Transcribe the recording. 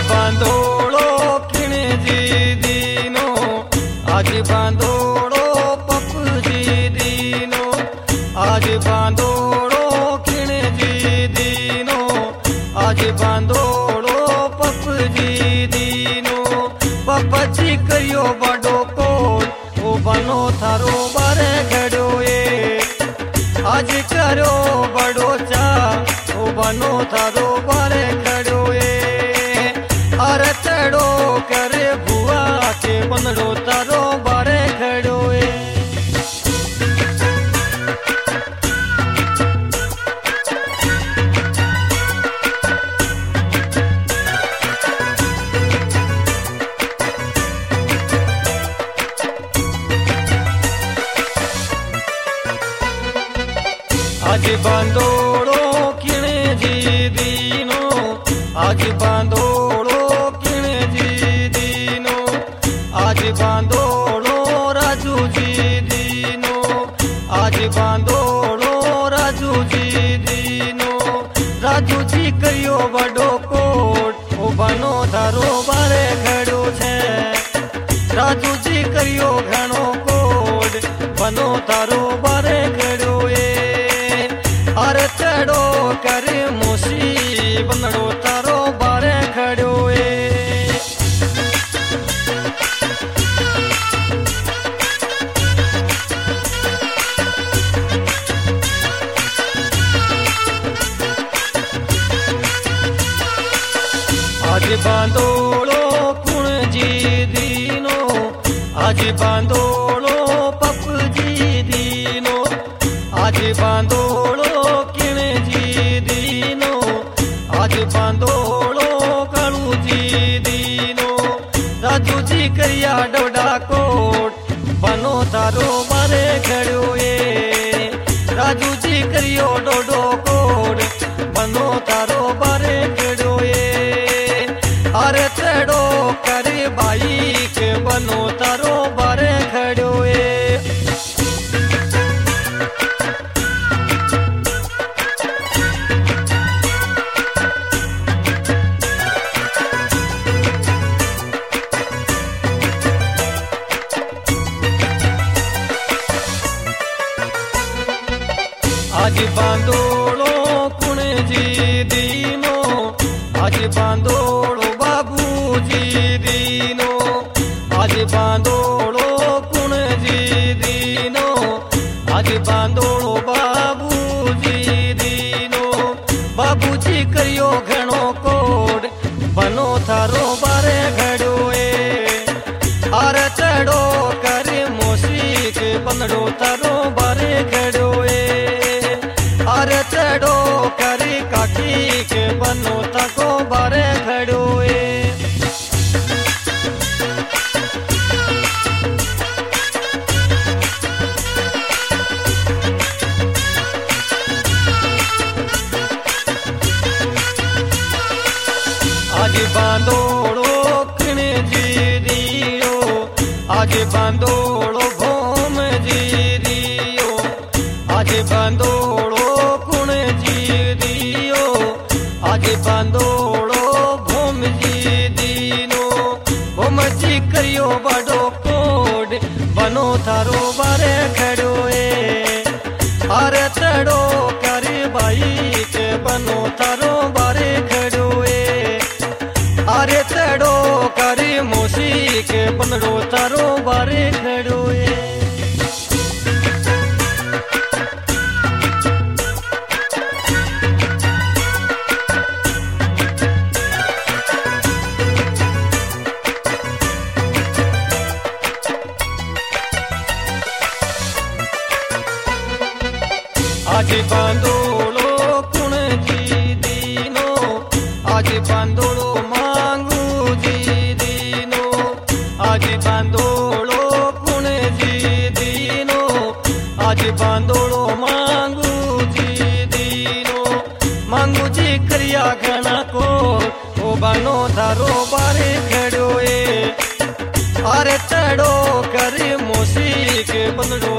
बांधोड़ो किण जी दीनो, आज बांधोड़ो पप जी दीनो, आज बांधोड़ो किण जी दीनो, आज बांधोड़ो पप जी दीनो। पप जी करियो बड़ो कोट, ओ बनो थारो बारे घड़ो ए, आज करो बड़ो चा, ओ बनो थारो बारे खड़ो ए। अरे चढ़ो करे बुआ के बनड़ो तारो बारे खड़ो ए। आज बांधोड़ो किण जी दीनो, आज बांधोड़ो किण जी दीनो, आज बांधोड़ो राजू जी दीनो, आज बांधोड़ो राजू जी दीनो। राजू जी करियो बड़ो कोट, ओ बनो थारो बारे खड़ो छे। राजू जी करियो घणो कोट, बनो थारो बारे खड़ो ए। अरे चढ़ो करे मोसी, बनड़ो तारो बारे खड़ो ए। आज बांधोड़ो कुण जी दीनो, आज बांधोड़ो पप जी दीनो, आज बांधोड़ो किण जी दीनो, आज बांधोड़ो कालू जी दीनो। राजू जी करिया डोडा कोट, बनो तारो बारे खड़ो ए। राजू जी करियो डोडो कोट, बनो तारो बारे खड़ो ए। अरे चढ़ो करे बाई के बनो तारो बारे खड़ो ए। आज बांधोड़ो कुण जी दीनो, आज बांधोड़ो बाबू जी दीनो, आज बांधोड़ो कुण जी दीनो, आज बांधोड़ो बाबू जी दीनो। बाबू जी करियो घणो कोड, बनो थारो बारे घड़ो ए। अरे चढ़ो करे मोसी के बनड़ो थारो बारे घड़ो ए। अरे चढ़ो करे काकी के बनो तको बारे खड़ो ए। आज बांधोड़ो किण जी दियो, आज बांधोड़ो भोम जी दियो, आज बांधोड़ो कुण जी दियो, आज बांधोड़ो भोम जी दीनो। भोम जी करियो बड़ो कोड, बनो थारो बारे खड़ो ए। अरे चढ़ो करे बाई के बनो थारो बारे खड़ो ए। अरे चढ़ो करे मोसी के बनड़ो थारो बारे खड़ो ए। आज बांधोड़ो कुण जी दीनो, आज बांधोड़ो मांगू जी दीनो, आज बांधोड़ो कुण जी दीनो, आज बांधोड़ो मांगू जी दीनो। मांगू जी करिया घना को, ओ बनो थारो बारे खड़ो ए। अरे चढ़ो करे मोसी के बनड़ो